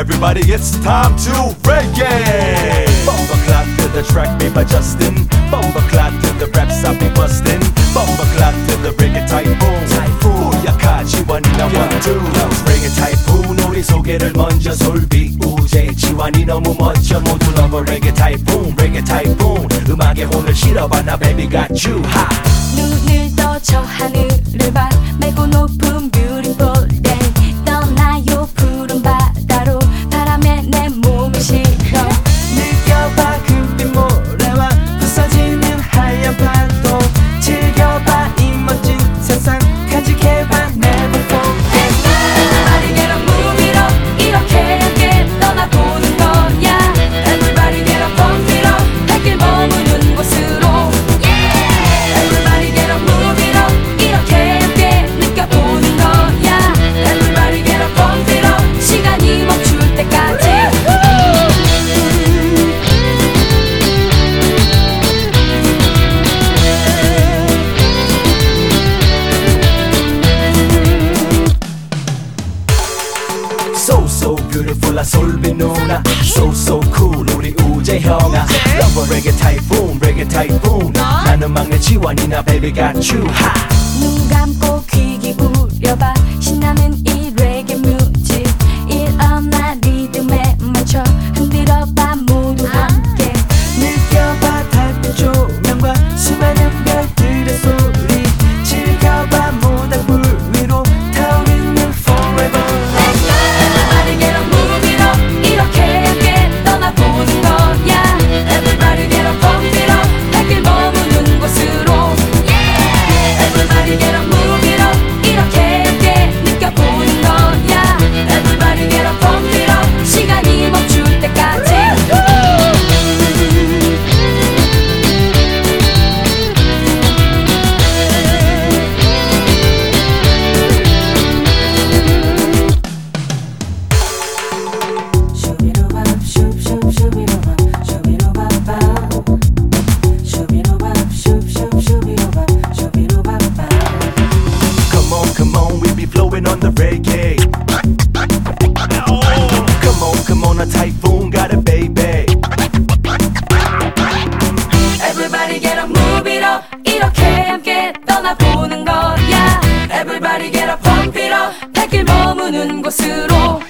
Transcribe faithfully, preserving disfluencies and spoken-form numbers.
everybody, it's time to reggae. Bumper clock to the track made by Justin. Bumper clock to the raps I be bustin'. Bumper clock to the reggae typhoon. Booyaka 지환이나 one two. reggae typhoon 우리 소개를 먼저 솔비 우재 지환이 너무 멋져 모두 love reggae typhoon. reggae typhoon 음악에 혼을 실어봐 나 baby got you hot. 눈을 떠 저 하늘을 봐 맑고 높은 beautiful day 떠나요 푸른 바다로 바람에 내 몸을 실어 느껴봐 금빛 모래와 부서지는 하얀 파도 즐겨봐 이 멋진 세상 간직해봐 never forget. Everybody get up move it up 이렇게 함께 떠나보는 거야. Everybody get up pump it up 발길 머무는 곳으로. Everybody get up move it up 이렇게 함께 느껴보는 거야. Everybody get up pump it up 시간이 멈출 때까지. So so beautiful 아 솔비 누나 So so cool 우리 우재 형아 Love reggae typhoon reggae typhoon 나는 막내 지환이나 baby got you hot. 눈 감고 귀 기울여봐 신나는 이 레게 뮤직 일어나 리듬에 맞춰 흔들어봐 모두 함께. 느껴봐 달빛 조명과 수많은 별들의 소리 즐겨봐 모닥불 위로 타오르는 forever. Everybody get up move it up 이렇게 함께 떠나보는 거야. Everybody get up pump it up 발길 머무는 곳으로. Everybody get up move it up 이렇게 함께 느껴보는 거야. Everybody get up pump it up 시간이 멈출 때까지. 슈비루밥 슈슈 슈비루밥 슈비루밥밥 슈비루밥 슈슈 슈비루밥 슈비루밥밥. Come on come on we be flowing on the reggae. Come on come on a typhoon got it baby. Everybody get up move it up 이렇게 함께 떠나보는 거야. Everybody get up pump it up 발길 머무는 곳으로.